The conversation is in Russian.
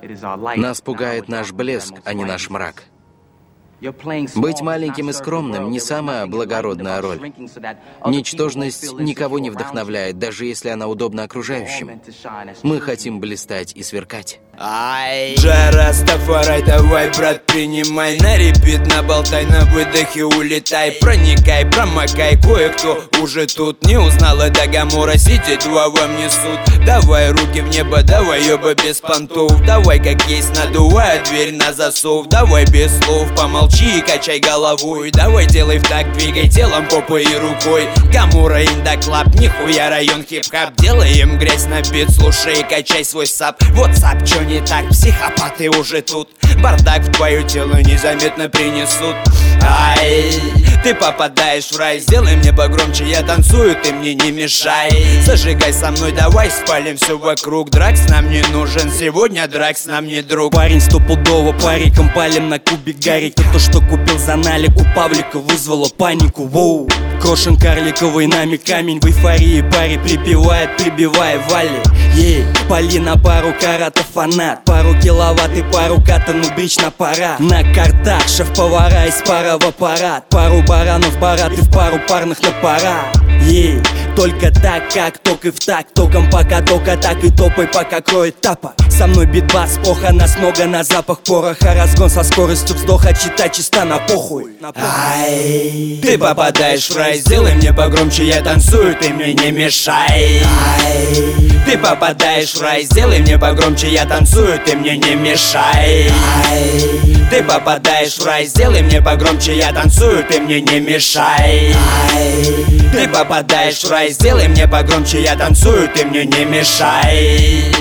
Нас пугает наш блеск, а не наш мрак. Быть маленьким и скромным — не самая благородная роль. Ничтожность никого не вдохновляет, даже если она удобна окружающим. Мы хотим блистать и сверкать. Джара, Стафарай, давай, брат, принимай на репит, наболтай, на выдохе улетай. Проникай, промокай, кое-кто уже тут не узнал, это Гамора, сидит, два вам несут. Давай руки в небо, давай, ёба, без понтов. Давай, как есть, надувай дверь на засов. Давай без слов, помолчи и качай головой. Давай, делай в так, двигай телом, попой и рукой. Гамора, индаклаб, нихуя район хип-хап. Делаем грязь на бит, слушай и качай свой сап. Вот сап, чё не так, психопаты уже тут. Бардак в твое тело незаметно принесут. Ай, ты попадаешь в рай, сделай мне погромче, я танцую, ты мне не мешай. Зажигай со мной, давай спалим все вокруг. Дракс нам не нужен, сегодня дракс нам не друг. Парень стопудово париком палим на кубик гарика. То, что купил за налик у Павлика, вызвало панику. Воу. Крошен карликовый нами камень, в эйфории паре припевает, прибивая вали. Ей, пали на пару каратов фанат, пару киловатт и пару катану брич на пора. На картах шеф-повара из пара в аппарат, пару баранов барат и в пару парных на пора. Ей, только так, как ток и в так, током пока только так и топай, пока кроет тапа. Со мной битбас, поха, нас много на запах пороха. Разгон со скоростью вздоха, читай чисто на похуй. Ай, ты попадаешь в рай, сделай мне погромче, я танцую, ты мне не мешай. Ай, ты попадаешь в рай, сделай мне погромче, я танцую, ты мне не мешай. Ай, ты попадаешь в рай, сделай мне погромче, я танцую, ты мне не мешай. Ай, ты попадаешь в рай, сделай мне погромче, я танцую, ты мне не мешай.